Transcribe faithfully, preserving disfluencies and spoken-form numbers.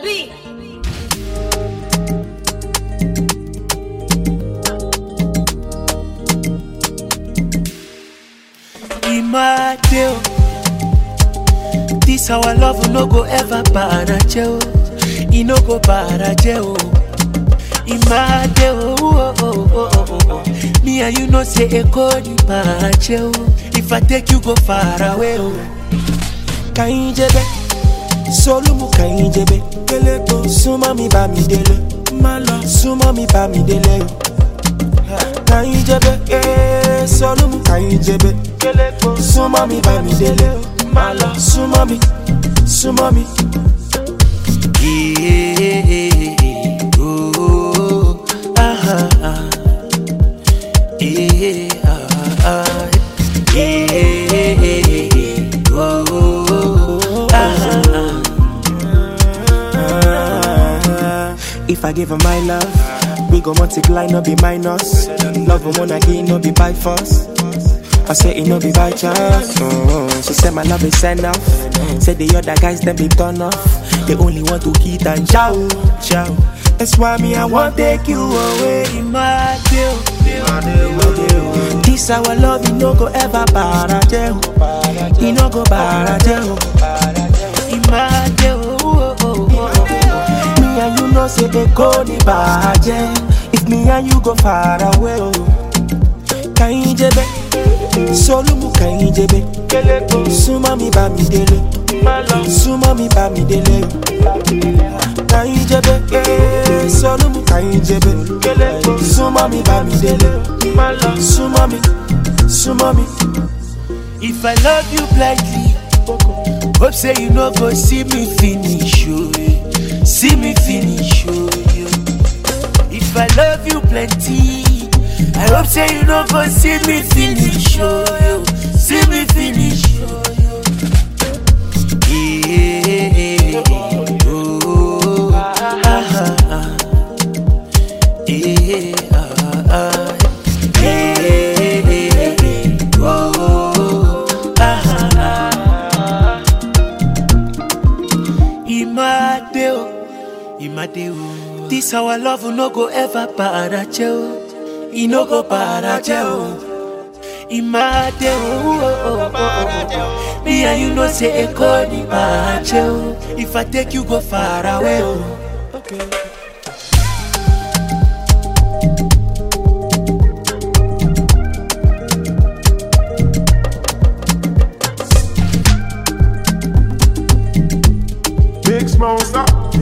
beat. Imadeo, this our love no go ever barajeo. It no go barajeo. Imadeo, oh, oh, oh, oh, oh. Me and you know say echo ni barajeo. If I take you go far away, oh. Kainjebe, solumu kainjebe. Keleko, suma mi ba mi dele. Malo, suma mi ba mi dele. Kainjebe, eh, solumu kainjebe. Keleko, suma mi ba mi dele. Malo, suma mi, suma mi. Yeah, oh, ah, ah, yeah, ah, ah, yeah, oh, ah, ah. If I give her my love, we go multiply, no be minus. Love her wanna give, no be by force. I say it no be by chance. Oh, she said my love is enough. Said the other guys them be turn off. They only want to hit and chow, chow. That's why me I want take you away. In my deal, this our love, it no go ever barajeo. It no go barajeo. In my deal, me and you know say they go ni barajeo. If me and you go far away, kainjebe. Solumu kainjebe. Suma mi ba mi dele. Suma mi ba mi dele. Kainjebe, eh. Solumu kainjebe. Suma mi ba mi dele. Suma mi, suma mi. If I love you blindly, hope say you no go see me finish, oh, yeah. See me finish, oh, yeah. If I love you plenty, I hope say you no go see me finish, oh, yo. See me finish, oh, yo. Yeah, oh, ah, ah, ah. Yeah, ah, ah. Yeah, oh, ah, ah. Imadeo, Imadeo. This our love no go ever barajeo. It no go barajeo. Imadeo, oh, oh, oh, oh. Me and you know say echo ni barajeo. If I take you go far away, oh. Okay. Big Smoke, stop.